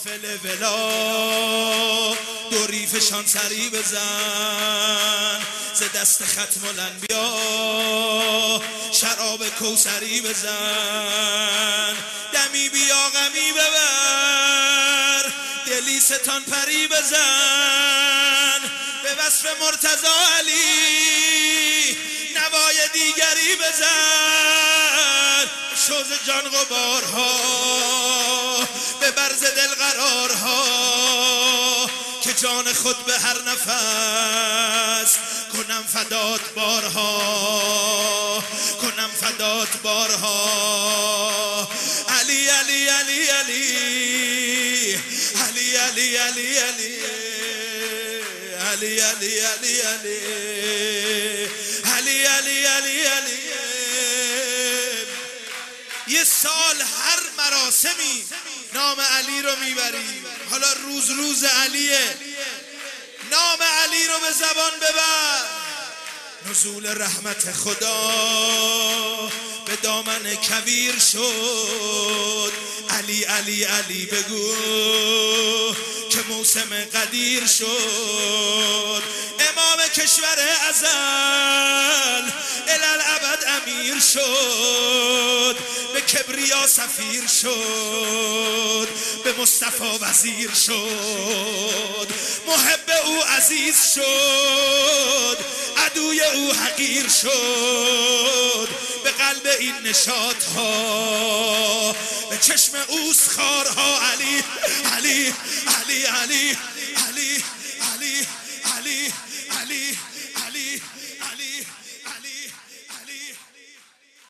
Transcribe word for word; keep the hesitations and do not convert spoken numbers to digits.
محفل ولا دو ریفشان سری بزن، ز دست ختم الانبیا شراب کوثری بزن. دمی بیا غمی ببر، دلی ستان پری بزن، به وصف مرتضی علی نوای دیگری بزن. شوز جان غبارها به برز دل قرارها، که جان خود به هر نفس کنم فدات بارها، کنم فدات بارها. علی علی علی علی علی علی علی علی علی علی علی علی علی علی علی. یه سال هر مراسمی نام علی رو میبریم، حالا روز روز علیه، نام علی رو به زبان ببر. نزول رحمت خدا به دامن کویر شد، علی علی علی بگو که موسم قدیر شد. امام کشور ازل الالعبد امیر شد، به کبریا سفیر شد، به مصطفی وزیر شد. محب او عزیز شد، عدوی او حقیر شد. به قلب این نشاط ها، به چشم اوست خارها. علی علی علی علی